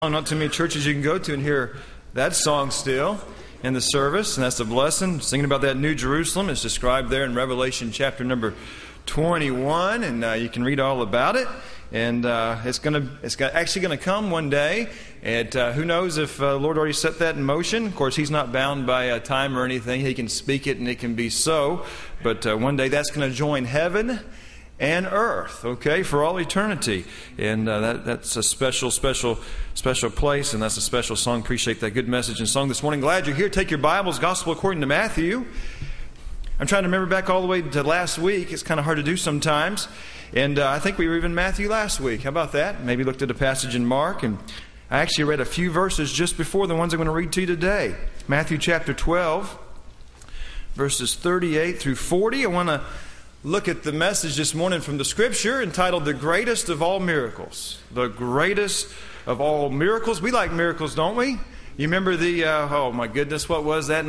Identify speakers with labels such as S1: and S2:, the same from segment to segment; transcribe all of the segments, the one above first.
S1: Not too many churches you can go to and hear that song still in the service, and that's a blessing. Singing about that New Jerusalem is described there in Revelation chapter number 21, and you can read all about it. And it's actually going to come one day. And who knows if the Lord already set that in motion. Of course, He's not bound by time or anything. He can speak it and it can be so. But one day that's going to join heaven and earth, okay, for all eternity. And that's a special place, and that's a special song. Appreciate that good message and song this morning. Glad you're here. Take your Bibles, Gospel according to Matthew. I'm trying to remember back all the way to last week. It's kind of hard to do sometimes. And I think we were even Matthew last week. How about that? Maybe looked at a passage in Mark, and I actually read a few verses just before the ones I'm going to read to you today. Matthew chapter 12, verses 38 through 40. I want to look at the message this morning from the Scripture entitled, The Greatest of All Miracles. The Greatest of All Miracles. We like miracles, don't we? You remember the, oh my goodness, what was that?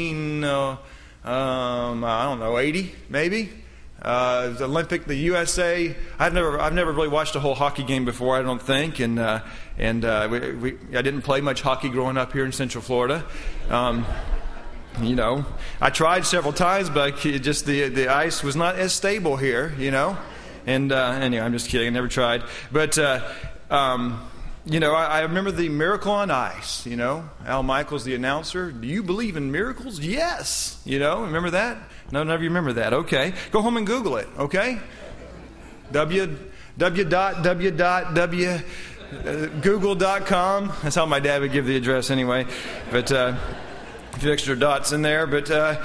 S1: 80 maybe? The Olympic, the USA. I've never really watched a whole hockey game before, I don't think. And I didn't play much hockey growing up here in Central Florida. You know, I tried several times, but just the ice was not as stable here, you know. And anyway, I'm just kidding. I never tried. But, you know, I remember the Miracle on Ice, you know. Al Michaels, the announcer. Do you believe in miracles? Yes. You know, remember that? No, none of you remember that. Okay. Go home and Google it, okay? Google.com. That's how my dad would give the address anyway. But a few extra dots in there. But the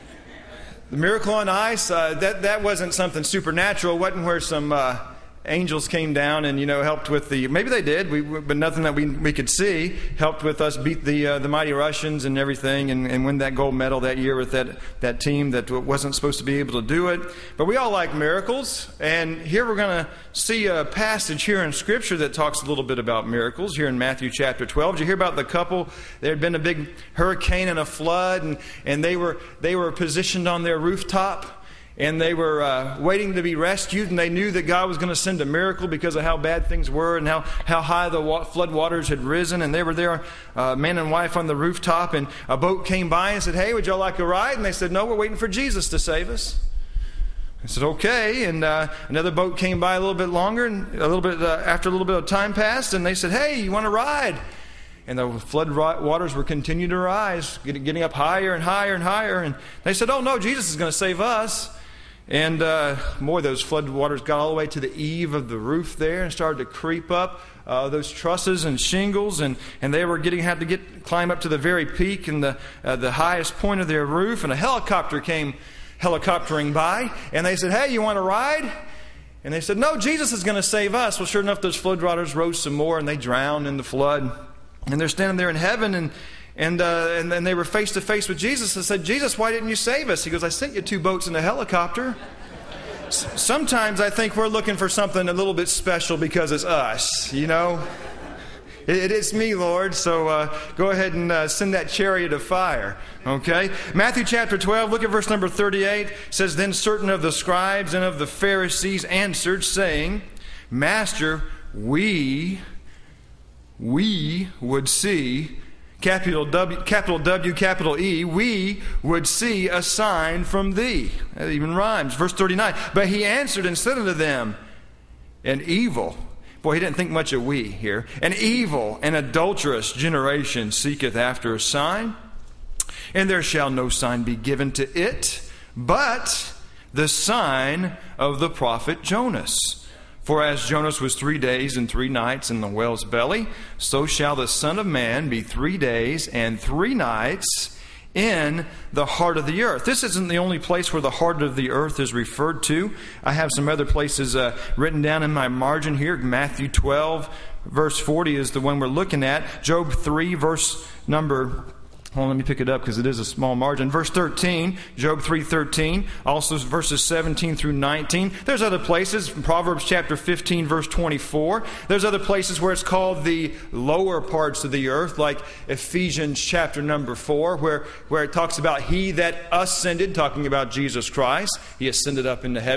S1: Miracle on Ice, that wasn't something supernatural. It wasn't where some angels came down and, you know, helped with the... Maybe they did, but nothing that we could see. Helped with us beat the mighty Russians and everything and win that gold medal that year with that team that wasn't supposed to be able to do it. But we all like miracles. And here we're going to see a passage here in Scripture that talks a little bit about miracles here in Matthew chapter 12. Did you hear about the couple? There had been a big hurricane and a flood, and they were positioned on their rooftop. And they were waiting to be rescued, and they knew that God was going to send a miracle because of how bad things were and how high the flood waters had risen. And they were there, man and wife on the rooftop, and a boat came by and said, "Hey, would y'all like a ride?" And they said, "No, we're waiting for Jesus to save us." I said, "Okay." And another boat came by a little bit longer, and after a little bit of time passed, and they said, "Hey, you want to ride?" And the flood waters were continuing to rise, getting up higher and higher and higher. And they said, "Oh no, Jesus is going to save us." And those flood waters got all the way to the eave of the roof there and started to creep up those trusses and shingles, and they were had to climb up to the very peak and the highest point of their roof. And a helicopter came helicoptering by, and they said, "Hey, you want to ride?" And they said, "No, Jesus is going to save us." Well, sure enough, those flood waters rose some more, and they drowned in the flood. And they're standing there in heaven, and then they were face to face with Jesus and said, "Jesus, why didn't you save us?" He goes, "I sent you 2 boats and a helicopter." Sometimes I think we're looking for something a little bit special because it's us, you know. It's me, Lord, so go ahead and send that chariot of fire, okay? Matthew chapter 12, look at verse number 38. It says, "Then certain of the scribes and of the Pharisees answered, saying, Master, we would see," capital W, capital E, "we would see a sign from thee." That even rhymes. Verse 39, "But he answered and said unto them, an evil," boy, he didn't think much of "we" here, "an evil and adulterous generation seeketh after a sign, and there shall no sign be given to it, but the sign of the prophet Jonas. For as Jonas was 3 days and 3 nights in the whale's belly, so shall the Son of Man be 3 days and 3 nights in the heart of the earth." This isn't the only place where the heart of the earth is referred to. I have some other places written down in my margin here. Matthew 12, verse 40 is the one we're looking at. Job 3, verse number... Well, let me pick it up because it is a small margin. Verse 13, Job 3:13, also verses 17 through 19. There's other places, Proverbs chapter 15, verse 24. There's other places where it's called the lower parts of the earth, like Ephesians chapter number 4, where it talks about he that ascended, talking about Jesus Christ. He ascended up into heaven.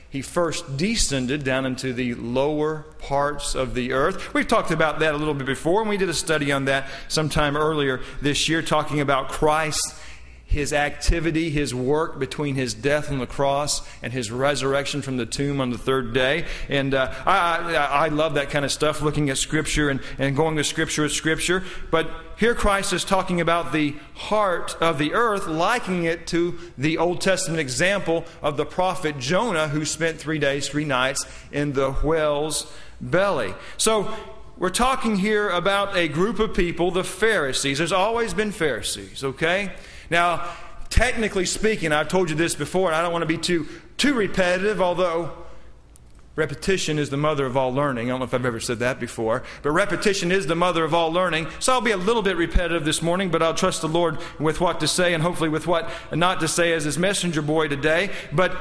S1: He first descended down into the lower parts of the earth. We've talked about that a little bit before, and we did a study on that sometime earlier this year, talking about Christ, His activity, His work between His death on the cross and His resurrection from the tomb on the third day. And I love that kind of stuff, looking at Scripture and going to Scripture with Scripture. But here Christ is talking about the heart of the earth, likening it to the Old Testament example of the prophet Jonah, who spent 3 days, 3 nights in the whale's belly. So we're talking here about a group of people, the Pharisees. There's always been Pharisees, okay? Now, technically speaking, I've told you this before, and I don't want to be too repetitive, although repetition is the mother of all learning. I don't know if I've ever said that before, but repetition is the mother of all learning. So I'll be a little bit repetitive this morning, but I'll trust the Lord with what to say and hopefully with what not to say as His messenger boy today. But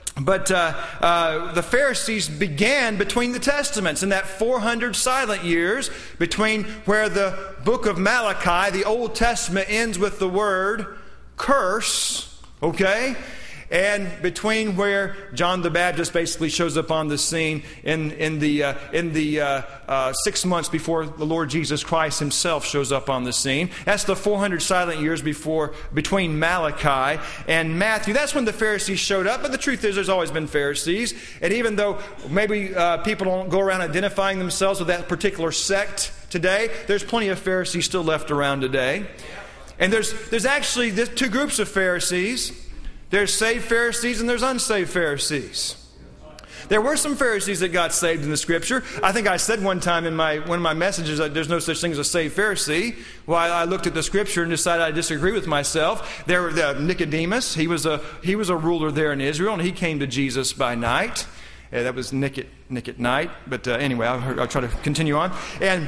S1: the Pharisees began between the Testaments, in that 400 silent years between where the book of Malachi, the Old Testament, ends with the word curse, okay? And between where John the Baptist basically shows up on the scene in the 6 months before the Lord Jesus Christ Himself shows up on the scene. That's the 400 silent years between Malachi and Matthew. That's when the Pharisees showed up. But the truth is, there's always been Pharisees. And even though maybe people don't go around identifying themselves with that particular sect today, there's plenty of Pharisees still left around today. And there's actually 2 groups of Pharisees. There's saved Pharisees and there's unsaved Pharisees. There were some Pharisees that got saved in the Scripture. I think I said one time in one of my messages that there's no such thing as a saved Pharisee. Well, I looked at the Scripture and decided I disagree with myself. There was Nicodemus. He was a ruler there in Israel, and he came to Jesus by night. That was Nick at night. But anyway, I'll try to continue on. And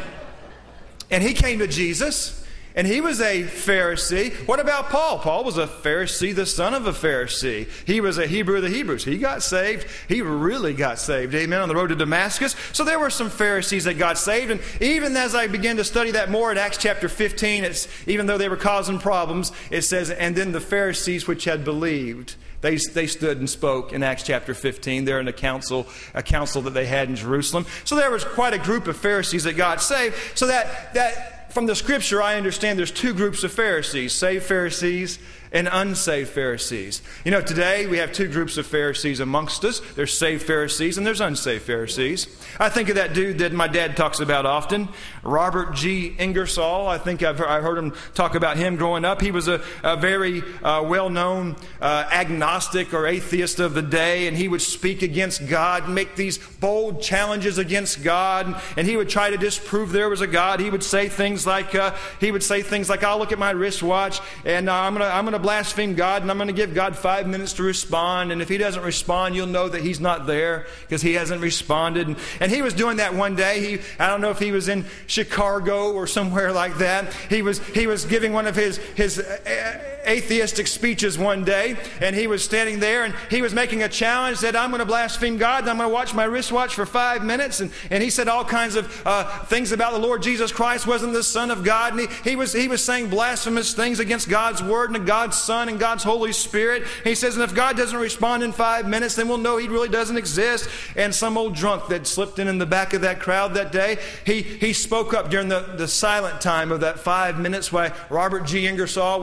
S1: he came to Jesus. And he was a Pharisee. What about Paul? Paul was a Pharisee, the son of a Pharisee. He was a Hebrew of the Hebrews. He got saved. He really got saved, amen, on the road to Damascus. So there were some Pharisees that got saved. And even as I began to study that more in Acts chapter 15, even though they were causing problems, it says, and then the Pharisees which had believed, they stood and spoke in Acts chapter 15. They're in a council that they had in Jerusalem. So there was quite a group of Pharisees that got saved. So that from the Scripture, I understand there's 2 groups of Pharisees, saved Pharisees and unsaved Pharisees. You know, today we have 2 groups of Pharisees amongst us. There's saved Pharisees and there's unsaved Pharisees. I think of that dude that my dad talks about often, Robert G. Ingersoll. I think I've heard him talk about him growing up. He was a very well-known agnostic or atheist of the day, and he would speak against God, make these bold challenges against God, and he would try to disprove there was a God. He would say things like, I'll look at my wristwatch and I'm going to blaspheme God, and I'm going to give God 5 minutes to respond, and if He doesn't respond, you'll know that He's not there because He hasn't responded. And he was doing that one day. I don't know if he was in Chicago or somewhere like that. He was giving one of his atheistic speeches one day, and he was standing there and he was making a challenge, said, I'm going to blaspheme God and I'm going to watch my wristwatch for 5 minutes. And he said all kinds of things about the Lord Jesus Christ wasn't the Son of God, and he was saying blasphemous things against God's Word and God's Son and God's Holy Spirit. And he says, and if God doesn't respond in 5 minutes, then we'll know He really doesn't exist. And some old drunk that slipped in the back of that crowd that day, he spoke up during the silent time of that 5 minutes while Bob Ingersoll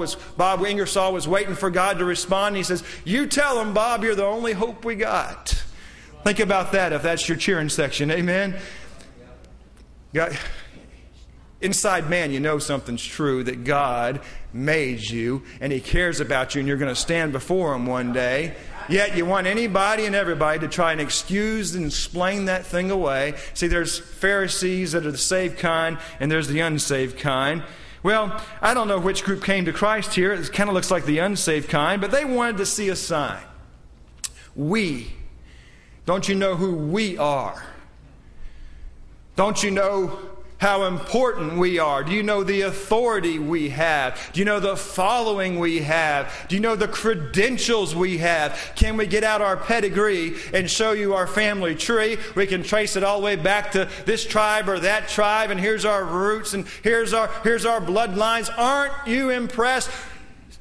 S1: was waiting for God to respond. He says, you tell him, Bob, you're the only hope we got. Think about that if that's your cheering section. Amen. God, inside man, you know something's true, that God made you and He cares about you and you're going to stand before Him one day. Yet you want anybody and everybody to try and excuse and explain that thing away. See, there's Pharisees that are the saved kind and there's the unsaved kind. Well, I don't know which group came to Christ here. It kind of looks like the unsaved kind, but they wanted to see a sign. Don't you know who we are? Don't you know how important we are? Do you know the authority we have? Do you know the following we have? Do you know the credentials we have? Can we get out our pedigree and show you our family tree? We can trace it all the way back to this tribe or that tribe, and here's our roots and here's our bloodlines. Aren't you impressed?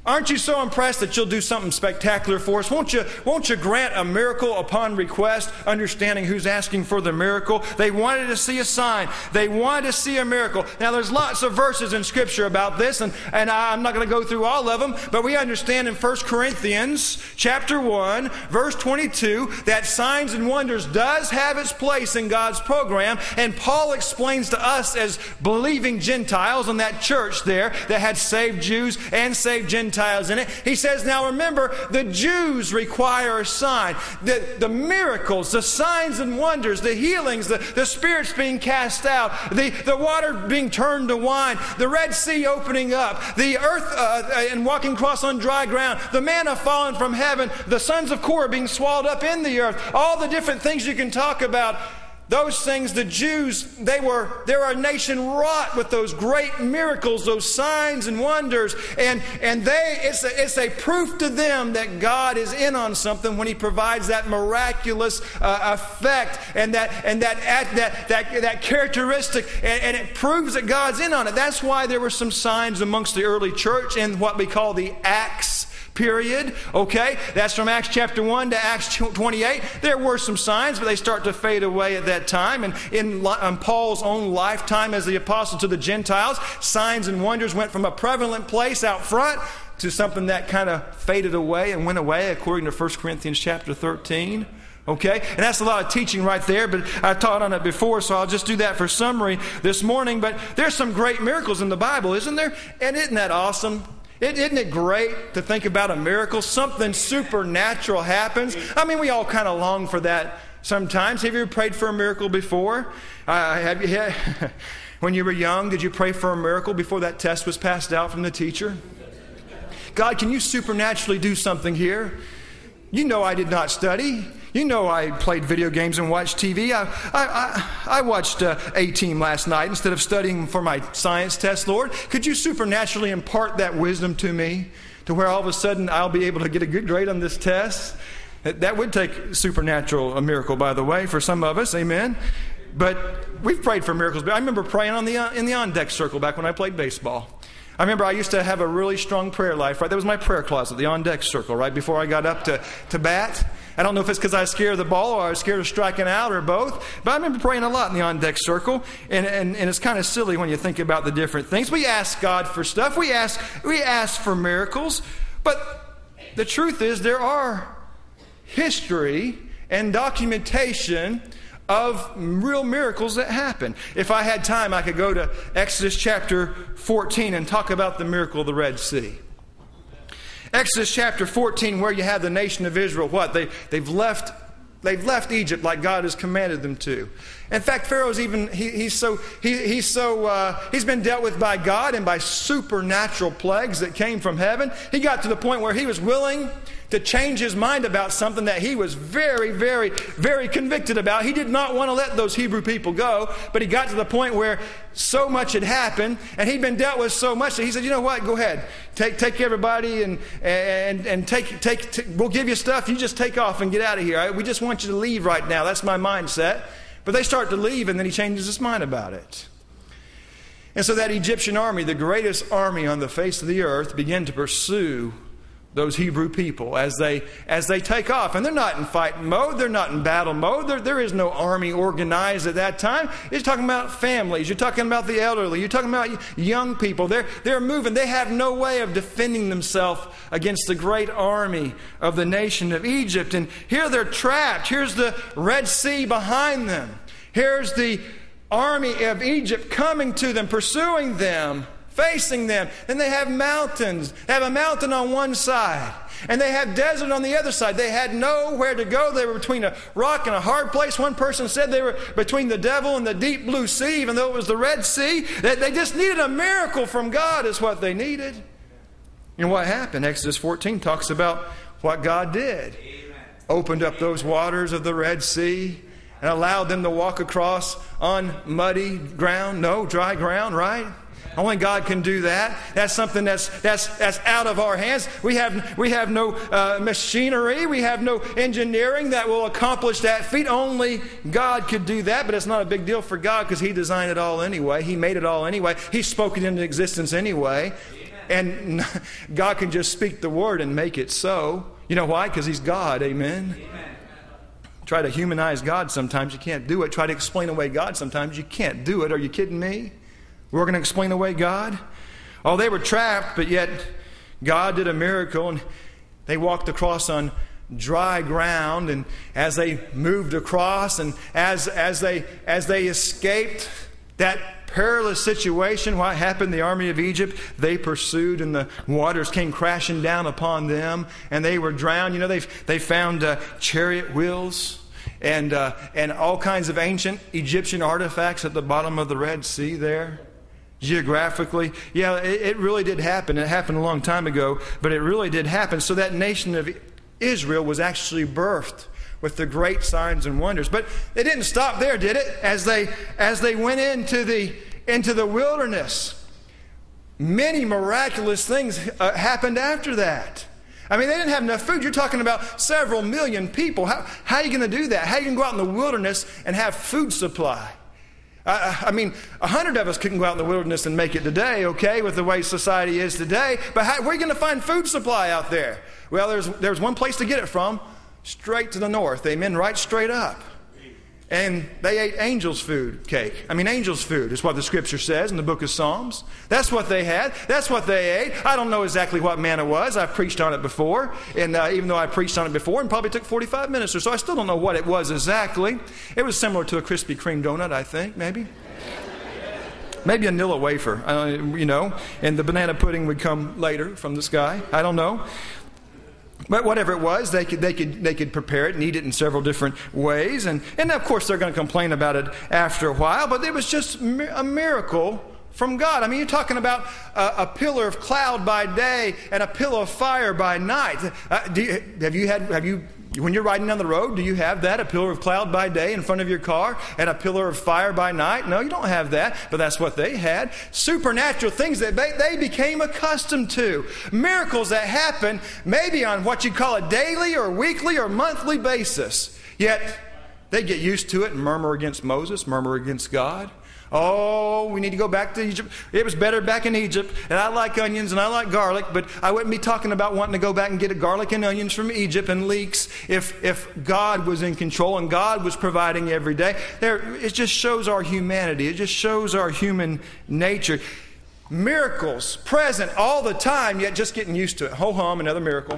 S1: Aren't you so impressed that you'll do something spectacular for us? Won't you grant a miracle upon request, understanding who's asking for the miracle? They wanted to see a sign. They wanted to see a miracle. Now, there's lots of verses in Scripture about this, and I'm not going to go through all of them, but we understand in 1 Corinthians chapter 1, verse 22, that signs and wonders does have its place in God's program, and Paul explains to us as believing Gentiles in that church there that had saved Jews and saved Gentiles in it. He says, now remember, the Jews require a sign. The miracles, the signs and wonders, the healings, the spirits being cast out, the water being turned to wine, the Red Sea opening up, the earth and walking across on dry ground, the manna falling from heaven, the sons of Korah being swallowed up in the earth, all the different things you can talk about. Those things, the Jews, they're a nation wrought with those great miracles, those signs and wonders, and it's a proof to them that God is in on something when He provides that miraculous effect and that characteristic, and it proves that God's in on it. That's why there were some signs amongst the early church in what we call the Acts period. Okay, that's from Acts chapter 1 to Acts 28. There were some signs, but they start to fade away at that time. And in Paul's own lifetime as the apostle to the Gentiles, signs and wonders went from a prevalent place out front to something that kind of faded away and went away, according to 1 Corinthians chapter 13. Okay, and that's a lot of teaching right there, but I taught on it before, so I'll just do that for summary this morning. But there's some great miracles in the Bible, isn't there? And isn't that awesome? Isn't it great to think about a miracle? Something supernatural happens. I mean, we all kind of long for that sometimes. Have you ever prayed for a miracle before? When you were young, did you pray for a miracle before that test was passed out from the teacher? God, can you supernaturally do something here? You know I did not study. You know I played video games and watched TV. I watched A-Team last night instead of studying for my science test, Lord. Could you supernaturally impart that wisdom to me to where all of a sudden I'll be able to get a good grade on this test? That would take a miracle, by the way, for some of us. Amen. But we've prayed for miracles. I remember praying in the on-deck circle back when I played baseball. I remember I used to have a really strong prayer life, right? That was my prayer closet, the on-deck circle, right before I got up to bat. I don't know if it's because I was scared of the ball or I was scared of striking out or both, but I remember praying a lot in the on-deck circle, and it's kind of silly when you think about the different things. We ask God for stuff. We ask for miracles, but the truth is there are history and documentation of real miracles that happen. If I had time, I could go to Exodus chapter 14 and talk about the miracle of the Red Sea. Exodus chapter 14, where you have the nation of Israel, they've left Egypt like God has commanded them to. In fact, Pharaoh's even he's been dealt with by God and by supernatural plagues that came from heaven. He got to the point where he was willing to change his mind about something that he was very, very, very convicted about. He did not want to let those Hebrew people go, but he got to the point where so much had happened, and he'd been dealt with so much that he said, you know what, go ahead. Take everybody and we'll give you stuff. You just take off and get out of here. We just want you to leave right now. That's my mindset. But they start to leave, and then he changes his mind about it. And so that Egyptian army, the greatest army on the face of the earth, began to pursue those Hebrew people as they take off. And they're not in fight mode. They're not in battle mode. There is no army organized at that time. You're talking about families. You're talking about the elderly. You're talking about young people. They're moving. They have no way of defending themselves against the great army of the nation of Egypt. And here they're trapped. Here's the Red Sea behind them. Here's the army of Egypt coming to them, pursuing them, facing them. Then they have mountains. They have a mountain on one side, and they have desert on the other side. They had nowhere to go. They were between a rock and a hard place. One person said they were between the devil and the deep blue sea, even though it was the Red Sea. They just needed a miracle from God is what they needed. And what happened? Exodus 14 talks about what God did. Opened up those waters of the Red Sea and allowed them to walk across on muddy ground. No, dry ground, right? Only God can do that. That's something that's out of our hands. We have no machinery. We have no engineering that will accomplish that feat. Only God could do that, but it's not a big deal for God because He designed it all anyway. He made it all anyway. He spoke it into existence anyway. And God can just speak the word and make it so. You know why? Because He's God. Amen. Try to humanize God sometimes, you can't do it. Try to explain away God sometimes, you can't do it. Are you kidding me? We're going to explain away God? Oh, they were trapped, but yet God did a miracle, and they walked across on dry ground. And as they moved across, and as they escaped that perilous situation, what happened? The army of Egypt, they pursued, and the waters came crashing down upon them, and they were drowned. You know, they found chariot wheels and all kinds of ancient Egyptian artifacts at the bottom of the Red Sea there. Geographically, yeah, it really did happen. It happened a long time ago, but it really did happen. So that nation of Israel was actually birthed with the great signs and wonders. But it didn't stop there, did it? As they went into the wilderness, many miraculous things happened after that. I mean, they didn't have enough food. You're talking about several million people. How are you going to do that? How are you going to go out in the wilderness and have food supply? I mean, 100 of us couldn't go out in the wilderness and make it today, okay, with the way society is today. But where are you going to find food supply out there? Well, there's one place to get it from, straight to the north. Amen, right straight up. And they ate angels' food cake. I mean, angels' food is what the Scripture says in the book of Psalms. That's what they had. That's what they ate. I don't know exactly what manna was. I've preached on it before. And even though I preached on it before, and probably took 45 minutes or so, I still don't know what it was exactly. It was similar to a Krispy Kreme donut, I think, maybe. Maybe a Nilla wafer, and the banana pudding would come later from the sky. I don't know. But whatever it was, they could prepare it and eat it in several different ways. And of course, they're going to complain about it after a while. But it was just a miracle from God. I mean, you're talking about a pillar of cloud by day and a pillar of fire by night. When you're riding down the road, do you have that? A pillar of cloud by day in front of your car and a pillar of fire by night? No, you don't have that. But that's what they had. Supernatural things that they became accustomed to. Miracles that happen maybe on what you call a daily or weekly or monthly basis. Yet they get used to it and murmur against Moses, murmur against God. Oh, we need to go back to Egypt. It was better back in Egypt, and I like onions and I like garlic, but I wouldn't be talking about wanting to go back and get garlic and onions from Egypt and leeks if God was in control and God was providing every day. It just shows our humanity. It just shows our human nature. Miracles present all the time, yet just getting used to it. Ho-hum, another miracle.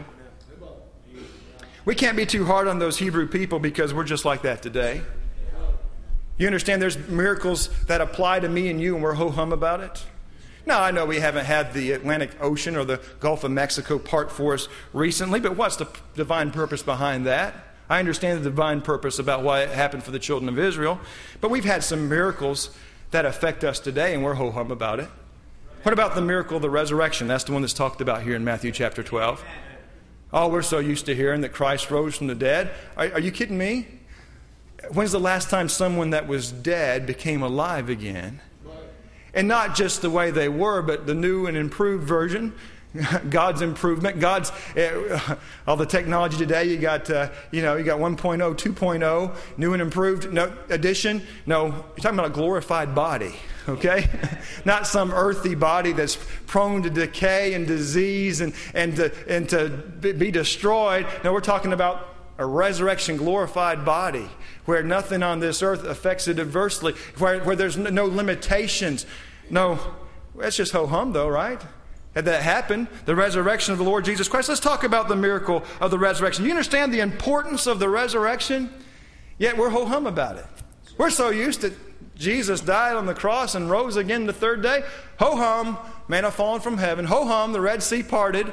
S1: We can't be too hard on those Hebrew people because we're just like that today. You understand there's miracles that apply to me and you, and we're ho-hum about it? Now, I know we haven't had the Atlantic Ocean or the Gulf of Mexico part for us recently, but what's the divine purpose behind that? I understand the divine purpose about why it happened for the children of Israel, but we've had some miracles that affect us today, and we're ho-hum about it. What about the miracle of the resurrection? That's the one that's talked about here in Matthew chapter 12. Oh, we're so used to hearing that Christ rose from the dead. Are you kidding me? When's the last time someone that was dead became alive again? And not just the way they were, but the new and improved version. God's improvement. God's all the technology today. You got 1.0, 2.0, new and improved edition. No, you're talking about a glorified body. Okay, not some earthy body that's prone to decay and disease and to be destroyed. No, we're talking about a resurrection glorified body where nothing on this earth affects it adversely, where there's no limitations. No, that's just ho-hum though, right? Had that happened, the resurrection of the Lord Jesus Christ. Let's talk about the miracle of the resurrection. You understand the importance of the resurrection? Yet we're ho-hum about it. We're so used to Jesus died on the cross and rose again the third day. Ho-hum, manna fallen from heaven. Ho-hum, the Red Sea parted.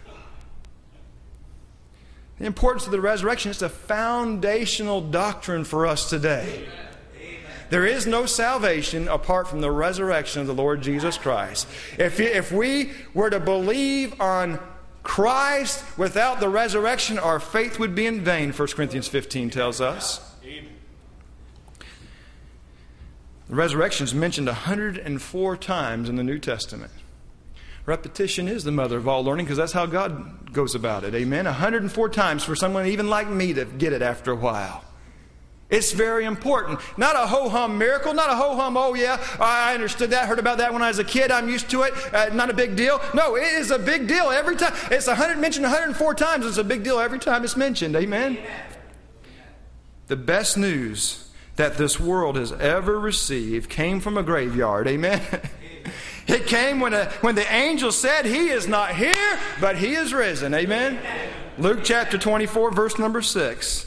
S1: The importance of the resurrection is a foundational doctrine for us today. There is no salvation apart from the resurrection of the Lord Jesus Christ. If we were to believe on Christ without the resurrection, our faith would be in vain, 1 Corinthians 15 tells us. The resurrection is mentioned 104 times in the New Testament. Repetition is the mother of all learning because that's how God goes about it. Amen. 104 times for someone even like me to get it after a while. It's very important. Not a ho-hum miracle, not a ho-hum, oh yeah, I understood that, heard about that when I was a kid, I'm used to it, not a big deal. No, it is a big deal every time. It's mentioned 104 times. It's a big deal every time it's mentioned. Amen? The best news that this world has ever received came from a graveyard. Amen? It came when the angel said, He is not here, but He is risen. Amen? Luke chapter 24, verse number 6.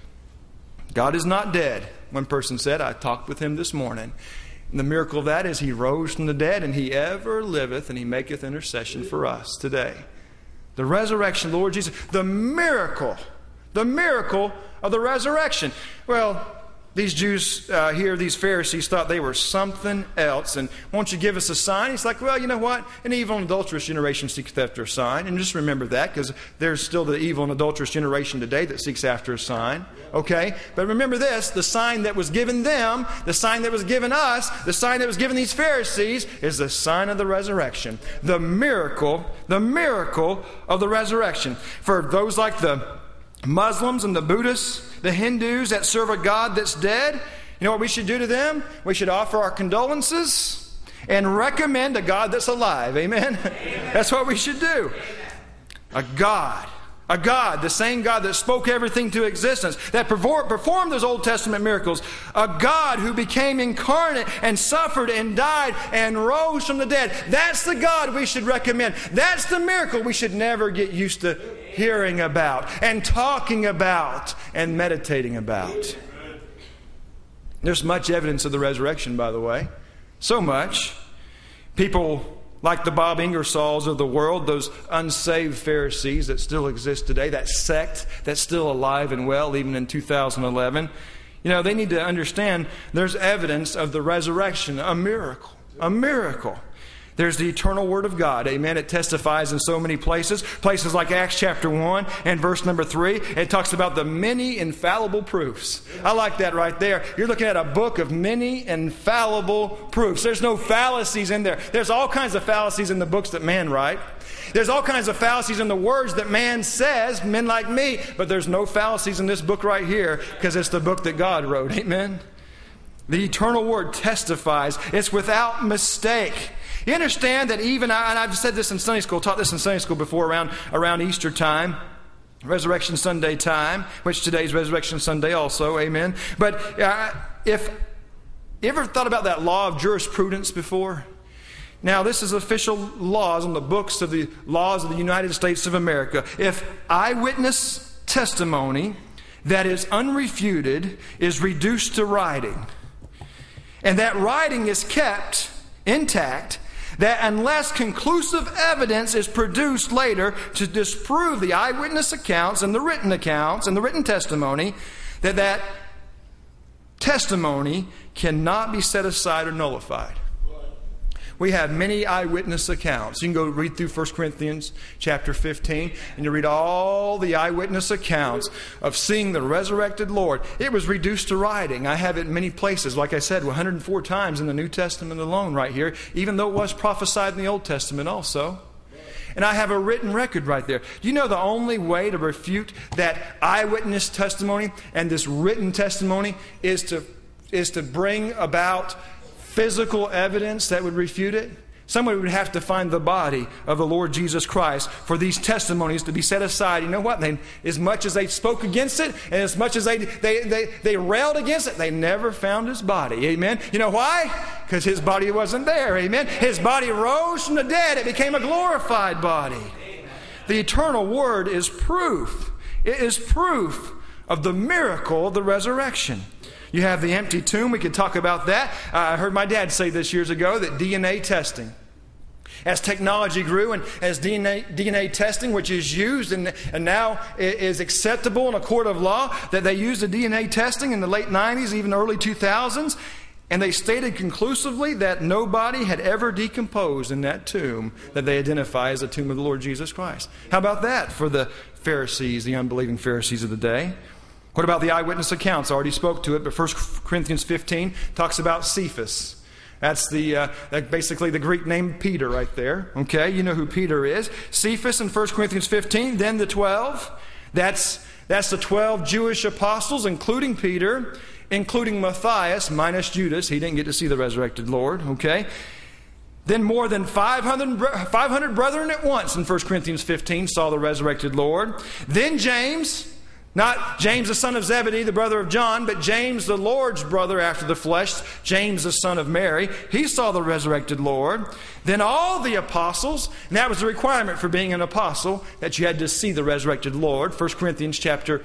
S1: God is not dead. One person said, I talked with Him this morning. And the miracle of that is He rose from the dead, and He ever liveth, and He maketh intercession for us today. The resurrection, Lord Jesus, the miracle of the resurrection. Well, these Jews here, these Pharisees, thought they were something else. And won't you give us a sign? He's like, well, you know what? An evil and adulterous generation seeks after a sign. And just remember that, because there's still the evil and adulterous generation today that seeks after a sign. Okay? But remember this, the sign that was given them, the sign that was given us, the sign that was given these Pharisees is the sign of the resurrection. The miracle of the resurrection. For those like the Muslims and the Buddhists, the Hindus that serve a God that's dead, you know what we should do to them? We should offer our condolences and recommend a God that's alive. Amen? Amen. That's what we should do. Amen. A God, the same God that spoke everything to existence, that performed those Old Testament miracles, a God who became incarnate and suffered and died and rose from the dead. That's the God we should recommend. That's the miracle we should never get used to hearing about and talking about and meditating about. There's much evidence of the resurrection, by the way. So much. People like the Bob Ingersolls of the world, those unsaved Pharisees that still exist today, that sect that's still alive and well even in 2011. You know, they need to understand there's evidence of the resurrection, a miracle, a miracle. There's the eternal Word of God. Amen. It testifies in so many places. Places like Acts chapter 1 and verse number 3. It talks about the many infallible proofs. I like that right there. You're looking at a book of many infallible proofs. There's no fallacies in there. There's all kinds of fallacies in the books that man write. There's all kinds of fallacies in the words that man says, men like me. But there's no fallacies in this book right here because it's the book that God wrote. Amen. The eternal Word testifies. It's without mistake. You understand that even, and I've said this in Sunday school, taught this in Sunday school before around Easter time, Resurrection Sunday time, which today is Resurrection Sunday also, amen. But if you ever thought about that law of jurisprudence before? Now, this is official laws on the books of the laws of the United States of America. If eyewitness testimony that is unrefuted is reduced to writing, and that writing is kept intact, that unless conclusive evidence is produced later to disprove the eyewitness accounts and the written testimony, that testimony cannot be set aside or nullified. We have many eyewitness accounts. You can go read through 1 Corinthians chapter 15, and you read all the eyewitness accounts of seeing the resurrected Lord. It was reduced to writing. I have it in many places. Like I said, 104 times in the New Testament alone right here, even though it was prophesied in the Old Testament also. And I have a written record right there. Do you know the only way to refute that eyewitness testimony and this written testimony is to bring about physical evidence that would refute it? Somebody would have to find the body of the Lord Jesus Christ for these testimonies to be set aside. You know what? As much as they spoke against it, and as much as they railed against it, they never found His body. Amen? You know why? Because His body wasn't there. Amen? His body rose from the dead. It became a glorified body. The eternal Word is proof. It is proof of the miracle of the resurrection. You have the empty tomb. We could talk about that. I heard my dad say this years ago that DNA testing, as technology grew and as DNA testing, which is used and now is acceptable in a court of law, that they used the DNA testing in the late 90s, even early 2000s, and they stated conclusively that nobody had ever decomposed in that tomb that they identify as the tomb of the Lord Jesus Christ. How about that for the Pharisees, the unbelieving Pharisees of the day? What about the eyewitness accounts? I already spoke to it, but 1 Corinthians 15 talks about Cephas. That's basically the Greek name Peter right there. Okay, you know who Peter is. Cephas in 1 Corinthians 15, then the 12. That's That's the 12 Jewish apostles, including Peter, including Matthias, minus Judas. He didn't get to see the resurrected Lord, okay? Then more than 500 brethren at once in 1 Corinthians 15 saw the resurrected Lord. Then James, not James the son of Zebedee, the brother of John, but James the Lord's brother after the flesh, James the son of Mary. He saw the resurrected Lord. Then all the apostles, and that was the requirement for being an apostle, that you had to see the resurrected Lord. 1 Corinthians chapter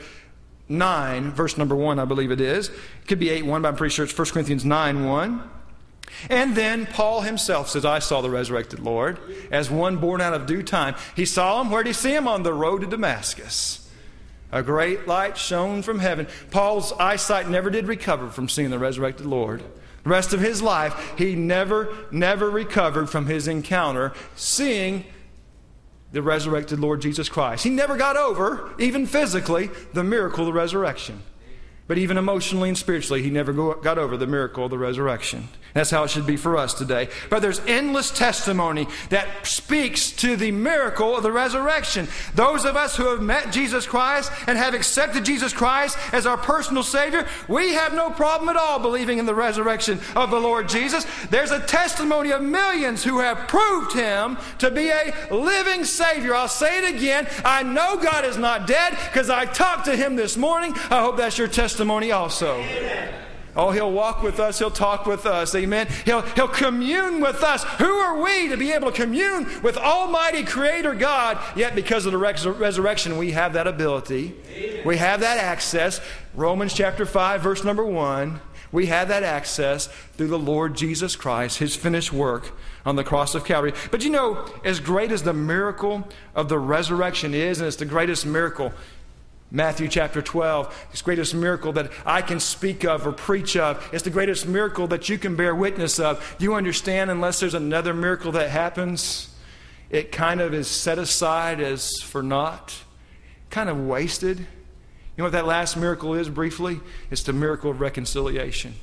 S1: 9, verse number 1, I believe it is. It could be 8:1, but I'm pretty sure it's 1 Corinthians 9:1. And then Paul himself says, I saw the resurrected Lord as one born out of due time. He saw him. Where did he see him? On the road to Damascus. A great light shone from heaven. Paul's eyesight never did recover from seeing the resurrected Lord. The rest of his life, he never recovered from his encounter seeing the resurrected Lord Jesus Christ. He never got over, even physically, the miracle of the resurrection. But even emotionally and spiritually, he never got over the miracle of the resurrection. That's how it should be for us today. But there's endless testimony that speaks to the miracle of the resurrection. Those of us who have met Jesus Christ and have accepted Jesus Christ as our personal Savior, we have no problem at all believing in the resurrection of the Lord Jesus. There's a testimony of millions who have proved Him to be a living Savior. I'll say it again. I know God is not dead because I talked to Him this morning. I hope that's your testimony also. Amen. Oh, He'll walk with us. He'll talk with us. Amen. He'll commune with us. Who are we to be able to commune with Almighty Creator God? Yet because of the resurrection, we have that ability. Amen. We have that access. Romans chapter 5, verse number 1. We have that access through the Lord Jesus Christ, His finished work on the cross of Calvary. But you know, as great as the miracle of the resurrection is, and it's the greatest miracle, Matthew chapter 12, this greatest miracle that I can speak of or preach of. It's the greatest miracle that you can bear witness of. Do you understand, unless there's another miracle that happens, it kind of is set aside as for naught, kind of wasted. You know what that last miracle is, briefly? It's the miracle of reconciliation.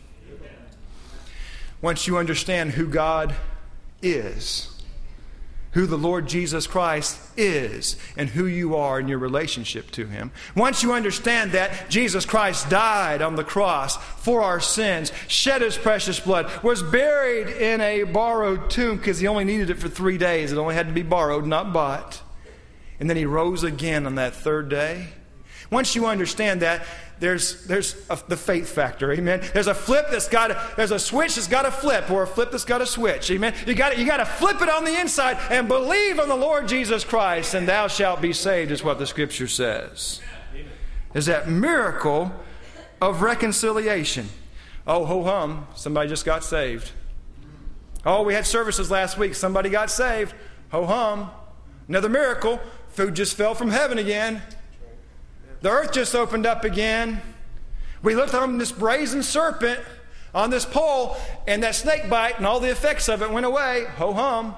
S1: Once you understand who God is, who the Lord Jesus Christ is, and who you are in your relationship to Him. Once you understand that Jesus Christ died on the cross for our sins, shed His precious blood, was buried in a borrowed tomb because He only needed it for 3 days. It only had to be borrowed, not bought. And then He rose again on that third day. Once you understand that, there's the faith factor, amen. There's a switch that's got to flip, or a flip that's got to switch, amen. You got to flip it on the inside and believe on the Lord Jesus Christ, and thou shalt be saved, is what the Scripture says. Is that miracle of reconciliation. Oh, ho hum, somebody just got saved. Oh, we had services last week, somebody got saved. Ho hum, another miracle, food just fell from heaven again. The earth just opened up again. We looked on this brazen serpent on this pole, and that snake bite and all the effects of it went away. Ho hum.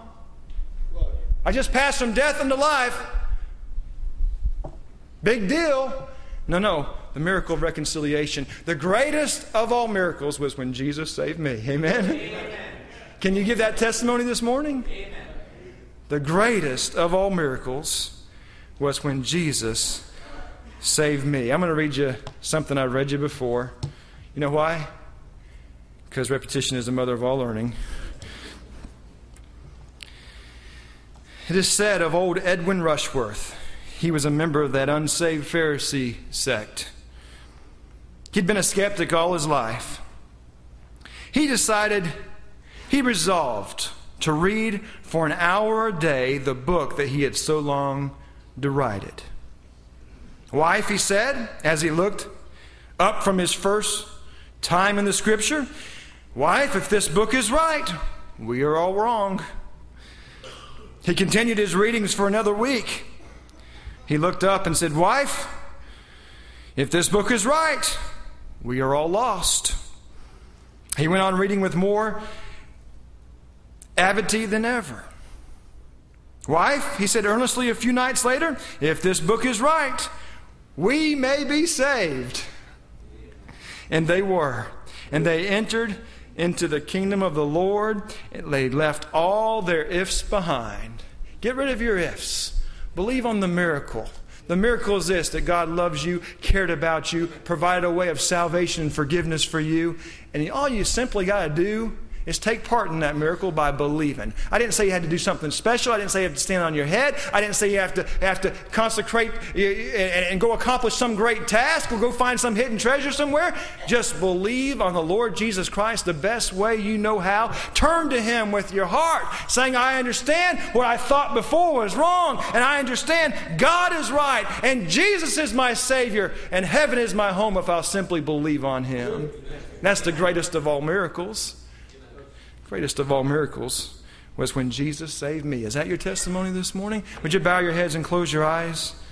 S1: I just passed from death into life. Big deal. No. The miracle of reconciliation. The greatest of all miracles was when Jesus saved me. Amen? Amen. Can you give that testimony this morning? Amen. The greatest of all miracles was when Jesus saved me. I'm going to read you something I read you before. You know why? Because repetition is the mother of all learning. It is said of old Edwin Rushworth, he was a member of that unsaved Pharisee sect. He'd been a skeptic all his life. He resolved to read for an hour a day the book that he had so long derided. Wife, he said, as he looked up from his first time in the Scripture, wife, if this book is right, we are all wrong. He continued his readings for another week. He looked up and said, wife, if this book is right, we are all lost. He went on reading with more avidity than ever. Wife, he said earnestly a few nights later, if this book is right, we may be saved. And they were. And they entered into the kingdom of the Lord. And they left all their ifs behind. Get rid of your ifs. Believe on the miracle. The miracle is this, that God loves you, cared about you, provided a way of salvation and forgiveness for you. And all you simply got to do is take part in that miracle by believing. I didn't say you had to do something special. I didn't say you have to stand on your head. I didn't say you have to consecrate and go accomplish some great task or go find some hidden treasure somewhere. Just believe on the Lord Jesus Christ the best way you know how. Turn to Him with your heart, saying, I understand what I thought before was wrong, and I understand God is right, and Jesus is my Savior, and heaven is my home if I'll simply believe on Him. That's the greatest of all miracles. Greatest of all miracles was when Jesus saved me. Is that your testimony this morning? Would you bow your heads and close your eyes?